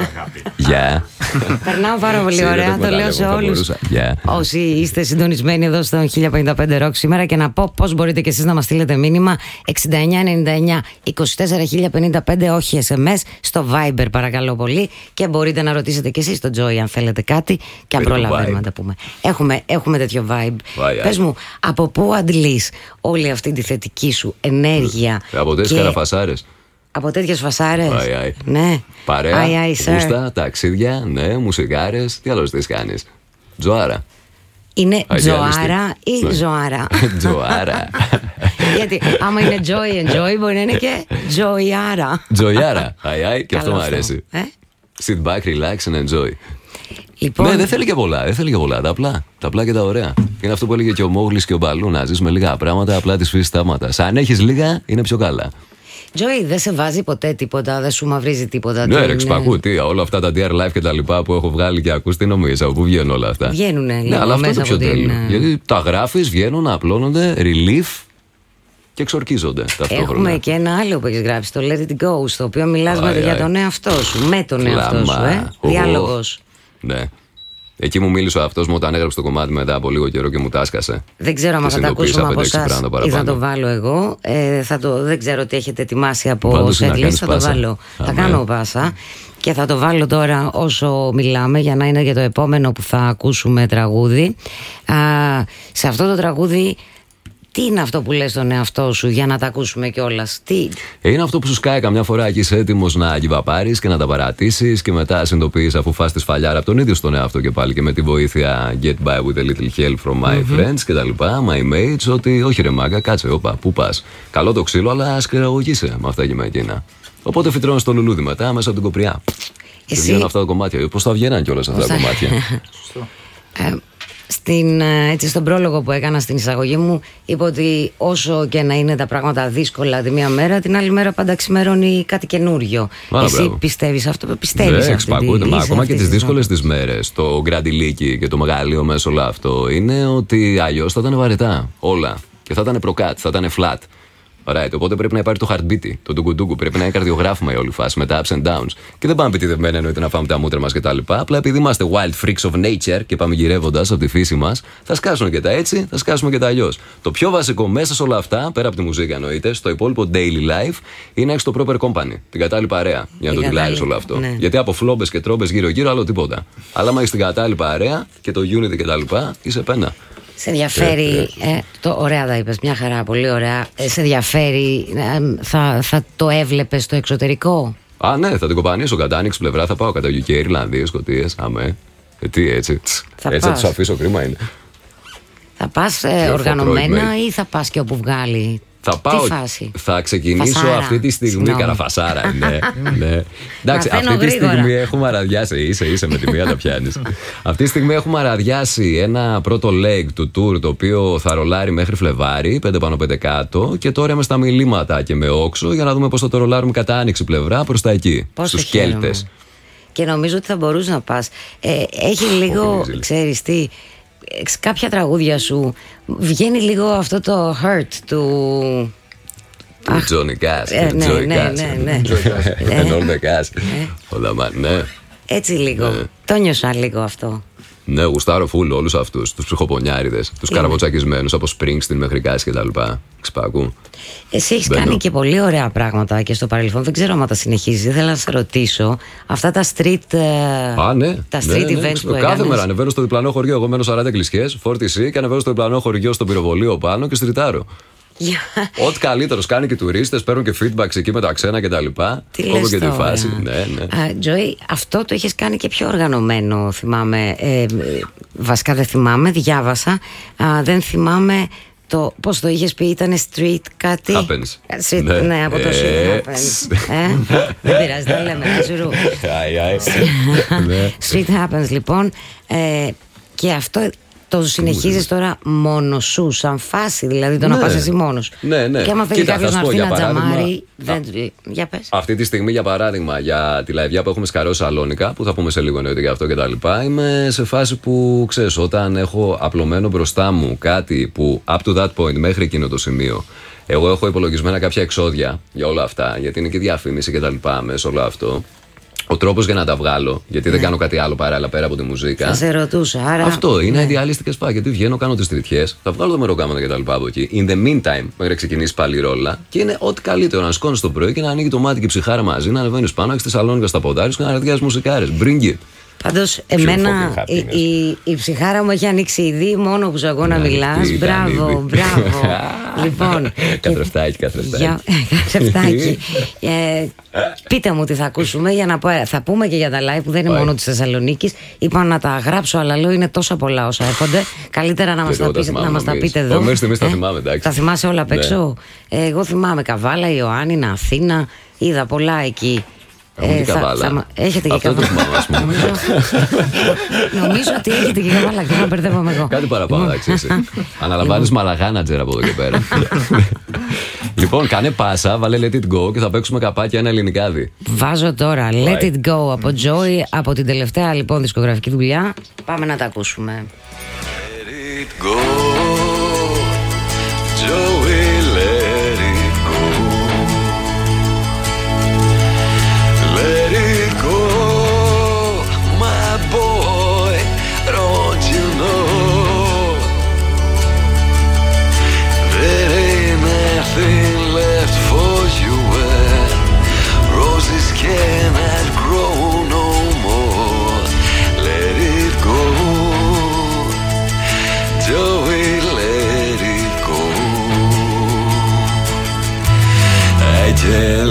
Γεια. Περνάω πάρα πολύ ωραία, το λέω σε όλους όσοι είστε συντονισμένοι εδώ στο χίλια πενήντα πέντε Rock σήμερα, και να πω πώς μπορείτε και εσείς να μας στείλετε μήνυμα εξήντα εννιά ενενήντα εννιά είκοσι τέσσερα χίλια πενήντα πέντε, όχι ες εμ ες, στο Viber παρακαλώ πολύ, και μπορείτε να ρωτήσετε και εσείς τον Joy αν θέλετε κάτι και αν προλαβαίνουμε να τα πούμε. Έχουμε, έχουμε τέτοιο vibe. Πες μου, από πού αντλείς όλη αυτή τη θετική σου ενέργεια? Από τέτοιες καραφασάρες. Από τέτοιες φασάρες. Αι, αι. Ναι. Παρέα, Αι, αι, φούστα, ταξίδια, ναι, μουσικάρες. Τι άλλο τι κάνεις? Τζοάρα. Είναι Αγιάννηστη. Τζοάρα ή Ναι. Ζωάρα? Τζοάρα. Γιατί άμα είναι Joy and Joy μπορεί να είναι και Τζοϊάρα. Τζοϊάρα. Αι, αι, και αυτό μου αρέσει. Ε? Sit back, relax and enjoy. Λοιπόν, Ναι, δεν θέλει και πολλά, δεν θέλει και πολλά. Τα απλά, τα απλά και τα ωραία. Είναι αυτό που έλεγε και ο Μόγλης και ο Μπαλού, να ζεις με λίγα πράγματα, απλά τη φύση τάματα. Αν έχεις λίγα, είναι πιο καλά. Joy, δεν σε βάζει ποτέ τίποτα, δεν σου μαυρίζει τίποτα? Ναι, την- ρε, ξυπακού, τι, όλα αυτά τα ντι αρ Live και τα λοιπά που έχω βγάλει και ακούς, τι νομίζεις, από πού βγαίνουν όλα αυτά? Βγαίνουνε Ναι, λίγο αλλά αυτό είναι μέσα το πιο από την... τέλειο. Γιατί τα γράφεις, βγαίνουν, απλώνονται, relief και εξορκίζονται ταυτόχρονα. Έχουμε και ένα άλλο που έχεις γράψει, το Let It Go, στο οποίο μιλάς Αι, με- αι. για τον εαυτό σου, με τον εαυτό σου, ε? Ω, Διάλογος. Ναι. Εκεί μου μίλησε ο αυτός μου όταν έγραψε το κομμάτι μετά από λίγο καιρό και μου τάσκασε. Δεν ξέρω αν Και θα τα συνειδητοποίησα ακούσουμε από πέντε έξι εσάς πράγματα ή θα παραπάνω. το βάλω εγώ. Ε, θα το, δεν ξέρω τι έχετε ετοιμάσει από Πάντως να setlist, κάνεις θα το πάσα. βάλω. Θα Αμέ. κάνω πάσα και θα το βάλω τώρα όσο μιλάμε, για να είναι για το επόμενο που θα ακούσουμε τραγούδι. Α, σε αυτό το τραγούδι τι είναι αυτό που λες στον εαυτό σου, για να τα ακούσουμε κιόλας? Τι... Ε, είναι αυτό που σου σκάει καμιά φορά και είσαι έτοιμος να κυβαπάρεις και να τα παρατήσεις και μετά συνειδητοποιείς, αφού φας τη σφαλιάρα από τον ίδιο στον εαυτό και πάλι και με τη βοήθεια get by with a little help from my Mm-hmm. friends και τα λοιπά, my mates, ότι όχι ρε μάγκα, κάτσε, όπα, πού πας? Καλό το ξύλο, αλλά ας κρεαγωγείσαι με αυτά και με εκείνα. Οπότε φυτρώνεις το λουλούδι μετά μέσα από την κοπριά. Και Εσύ- βγαίνουν αυτά τα κομμάτια. Πώς θα βγαίναν κιόλας αυτά τα κομμάτια? Ε, στην, ε, έτσι, στον πρόλογο που έκανα στην εισαγωγή μου, είπα ότι όσο και να είναι τα πράγματα δύσκολα τη μία μέρα, την άλλη μέρα πάντα ξημερώνει κάτι καινούριο. Άρα, Εσύ μπράβο. πιστεύεις αυτό? Πιστεύεις Ναι, αυτή τη εξυπακούεται. Μα λύση ακόμα και αυτής τις της δύσκολες ζωής? τις μέρες, το γκραντιλίκι και το μεγαλείο μέσα όλο αυτό είναι ότι αλλιώς θα ήταν βαρετά όλα. Και θα ήταν προκάτ, θα ήταν flat. Right, οπότε πρέπει να υπάρχει το heartbeat, το ντουκουντούκου. Πρέπει να είναι καρδιογράφημα η όλη φάση με τα ups and downs. Και δεν πάμε επιτιδευμένα εννοείται να φάμε τα μούτρα μας κτλ. Απλά επειδή είμαστε wild freaks of nature και πάμε γυρεύοντας από τη φύση μας, θα σκάσουν και τα έτσι, θα σκάσουμε και τα αλλιώς. Το πιο βασικό μέσα σε όλα αυτά, πέρα από τη μουσική εννοείται, στο υπόλοιπο daily life, είναι να έχεις το proper company. Την κατάλληλη παρέα για να το κατάλληλη, τυλάρεις όλο αυτό. ναι. Γιατί από φλόμπες και τρόμπες γύρω-γύρω άλλο τίποτα. Αλλά άμα έχεις την κατάλληλη παρέα και το unity κτλ., είσαι πένα. Σε ενδιαφέρει, ε, το, ωραία τα είπες, μια χαρά, πολύ ωραία. Ε, σε ενδιαφέρει, ε, θα, θα το έβλεπες στο εξωτερικό? Α, ναι, θα την κοπανίσω κατά άνοιξη πλευρά. Θα πάω κατά γιου κέι, Ιρλανδία, Σκωτίε. Αμέ. Ε, τι έτσι. Τς. Θα Έτσι θα πας. του αφήσω, κρίμα είναι. Θα πας ε, Πιο οργανωμένα φορτρό, ή θα πας και όπου βγάλει Θα πάω. Θα ξεκινήσω φασάρα. Αυτή τη στιγμή. Καραφασάρα, ναι. ναι. Εντάξει, αυτή τη γρήγορα. στιγμή έχουμε αραδιάσει. Είσαι, είσαι με τη μία τα πιάνεις. Αυτή τη στιγμή έχουμε αραδιάσει ένα πρώτο leg του tour το οποίο θα ρολάρει μέχρι Φλεβάρι, πέντε πάνω πέντε κάτω. Και τώρα είμαι στα μιλήματα και με όξο για να δούμε πώς θα το ρολάρουμε κατά άνοιξη πλευρά προς τα εκεί. Στους Κέλτες. Και νομίζω ότι θα μπορούσε να πας. Ε, έχει λίγο, ξέρεις τι. Κάποια τραγούδια σου βγαίνει λίγο αυτό το hurt του του Τζόνι Κάς. Ναι, ναι, ναι, ναι. Ενόλμε Κάς. Όλα ναι. Έτσι λίγο. Το νιώσα λίγο αυτό. Ναι, γουστάρω φουλ όλους αυτούς τους ψυχοπονιάριδες, τους καραβοτσακισμένους από Springsteen μέχρι Κάση και τα λοιπά. Ξυπακού. Εσύ έχεις κάνει και πολύ ωραία πράγματα και στο παρελθόν. Δεν ξέρω αν τα συνεχίζεις. Ήθελα να σε ρωτήσω. Αυτά τα street, Α, ναι, τα street ναι, ναι, events ναι. που Κάθε έκανες. μέρα ανεβαίνω στο διπλανό χωριό. Εγώ μένω σαράντα κλισιές, φόρτιση και ανεβαίνω στο διπλανό χωριό στο πυροβολείο πάνω και στριτάρω. Yeah. Ό,τι καλύτερος κάνει και οι τουρίστες, παίρνουν και feedbacks εκεί με τα ξένα και τα λοιπά. Τι λες και τώρα. τη φάση. Ναι, ναι. Τζοή, uh, αυτό το είχες κάνει και πιο οργανωμένο, θυμάμαι. Ε, βασικά δεν θυμάμαι, διάβασα. Uh, δεν θυμάμαι το πώς το είχες πει, ήταν street κάτι. Happens. Street, ναι. ναι, από το ε, street happens. ε, δεν πειράζει, δεν λέμε. Street happens, λοιπόν. Ε, και αυτό το συνεχίζεις τώρα μόνος σου, σαν φάση, δηλαδή το ναι. να πας εσύ μόνος. Ναι, ναι. Και άμα θέλει κάποιος να έρθει να τζαμάρει. Δεν... Για πες. Αυτή τη στιγμή, για παράδειγμα, για τη λαϊβιά που έχουμε σκαρώσει Σαλόνικα, που θα πούμε σε λίγο εννοείται για αυτό και τα λοιπά, είμαι σε φάση που ξέρεις, όταν έχω απλωμένο μπροστά μου κάτι που up to that point, μέχρι εκείνο το σημείο, εγώ έχω υπολογισμένα κάποια εξόδια για όλα αυτά, γιατί είναι και διαφήμιση και τα λοιπά μέσα όλο αυτό. Ο τρόπος για να τα βγάλω, γιατί ναι. δεν κάνω κάτι άλλο παράλληλα πέρα από τη μουζίκα. Θα σε ρωτούσα, άρα. Αυτό είναι idealistic σπα. Γιατί βγαίνω, κάνω τις τριτιές, θα βγάλω το μεροκάματο και τα λοιπά από εκεί. In the meantime, μέχρι να ξεκινήσει πάλι η ρόλα. Και είναι ό,τι καλύτερο να σκόνεις το πρωί και να ανοίγει το μάτι και η ψυχάρα μαζί, να ανεβαίνεις πάνω, έχεις τη Σαλόνικα στα ποδάρια και να ραδιάζεις μουσικάρες. Bring it. Πάντως, εμένα η, η, η ψυχάρα μου έχει ανοίξει ήδη μόνο που σου ακούω να μιλάς. Μπράβο, μπράβο. Λοιπόν. Καθρεφτάκι, καθρεφτάκι. Καθρεφτάκι. ε, πείτε μου τι θα ακούσουμε για να πω. Θα πούμε και για τα live που δεν είναι μόνο της Θεσσαλονίκης. Είπα να τα γράψω, αλλά λέω είναι τόσα πολλά όσα έρχονται. Καλύτερα να μας τα, πεις, να μας τα πείτε εδώ. Μέχρι στιγμής τα θυμάμαι, εντάξει. Τα θυμάσαι όλα απ' έξω. Εγώ θυμάμαι Καβάλα, Ιωάννινα, Αθήνα. Είδα πολλά εκεί. Ε, θα, θα, έχετε και καβάλα. νομίζω, νομίζω ότι έχετε και καβάλα και να μπερδεύομαι εγώ. Κάτι παραπάνω, εντάξει. Αναλαμβάνεις μαλαγάνατζερ από εδώ και πέρα. Λοιπόν, κάνε πάσα, βάλε Let It Go και θα παίξουμε καπάκια ένα ελληνικάδι. Βάζω τώρα Let It Go από Joy, από την τελευταία λοιπόν δισκογραφική δουλειά. Πάμε να τα ακούσουμε. Let it go, Joey, let it go. Let it go, my boy, don't you know there ain't nothing left for you where roses cannot grow no more. Let it go, Joey, let it go. I tell